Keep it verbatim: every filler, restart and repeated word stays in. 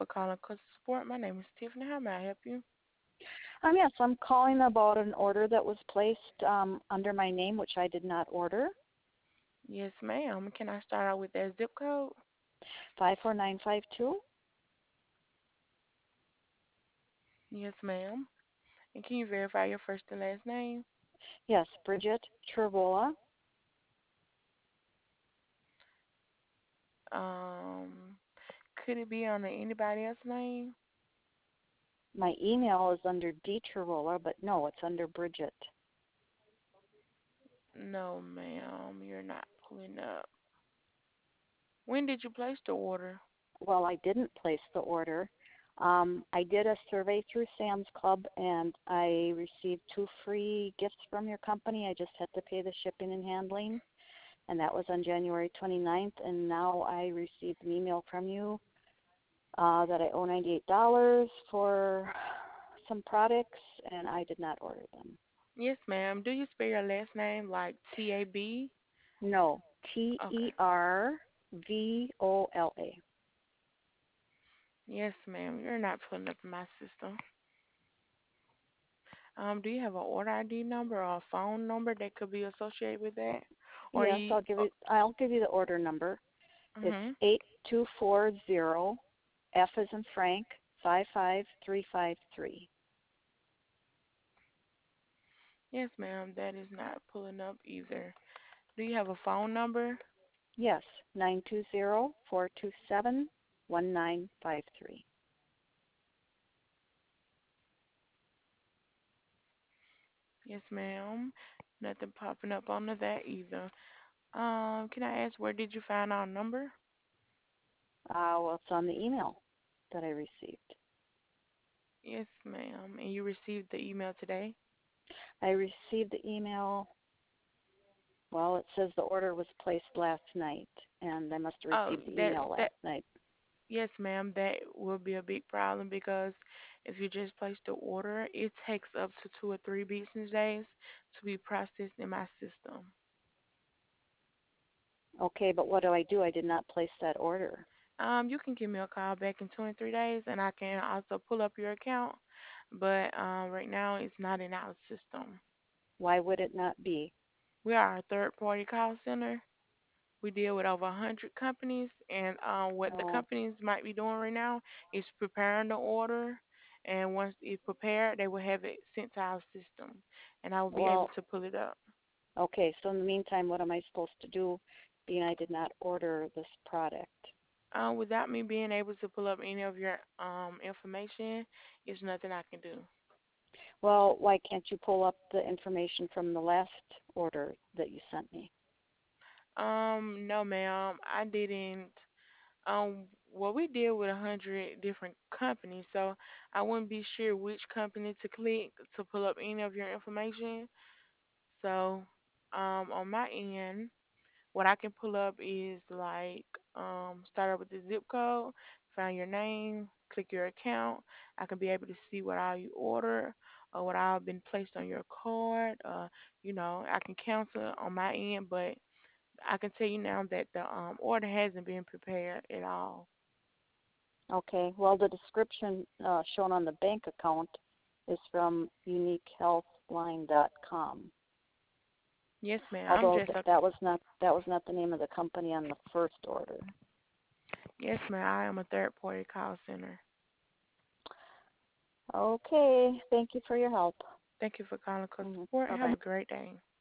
for calling Customer Support. My name is Tiffany. How may I help you? Um, yes, I'm calling about an order that was placed um, under my name, which I did not order. Yes, ma'am. Can I start out with that zip code? five four nine five two. Yes, ma'am. And can you verify your first and last name? Yes, Bridget Trevola. Um, could it be under anybody else's name? My email is under D Trevola, but no, it's under Bridget. No, ma'am. You're not pulling up. When did you place the order? Well, I didn't place the order. Um, I did a survey through Sam's Club, and I received two free gifts from your company. I just had to pay the shipping and handling, and that was on January twenty-ninth. And now I received an email from you uh, that I owe ninety-eight dollars for some products, and I did not order them. Yes, ma'am. Do you spell your last name like T A B? No, T Okay. E R V O L A. Yes, ma'am. You're not pulling up in my system. Um, do you have an order I D number or a phone number that could be associated with that? Or Yes, you? I'll give you. I'll give you the order number. Uh, It's mhm. eight two four zero F as in Frank five five three five three. Yes, ma'am. That is not pulling up either. Do you have a phone number? Yes, nine two zero four two seven one nine five three. Yes, ma'am. Nothing popping up under that either. Um, can I ask where did you find our number? Uh, well, it's on the email that I received. Yes, ma'am. And you received the email today? I received the email. Well, it says the order was placed last night, and I must have Oh, received the that email that last night. yes, ma'am. That will be a big problem because if you just place the order, it takes up to two or three business days to be processed in my system. Okay, but what do I do? I did not place that order. Um, you can give me a call back in twenty-three days, and I can also pull up your account. But um, right now, it's not in our system. Why would it not be? We are a third-party call center. We deal with over one hundred companies, and um, what the Oh, companies might be doing right now is preparing the order. And once it's prepared, they will have it sent to our system, and I will be able well, to pull it up. okay. So in the meantime, what am I supposed to do, being I did not order this product? Uh, without me being able to pull up any of your um, information, there's nothing I can do. Well, why can't you pull up the information from the last order that you sent me? Um, no, ma'am, I didn't. Um, well, we deal with a hundred different companies, so I wouldn't be sure which company to click to pull up any of your information. So, um, on my end, what I can pull up is like, um, start up with the zip code, find your name, click your account. I can be able to see what all you order or what all been placed on your card. Uh, you know, I can cancel on my end, but I can tell you now that the um order hasn't been prepared at all. Okay. Well, the description uh, shown on the bank account is from unique health line dot com. Yes, ma'am. I'm Although just th- a that was not that was not the name of the company on the first order. yes, ma'am. I am a third party call center. Okay. Thank you for your help. Thank you for calling customer Hmm. support Bye and have bye. a great day.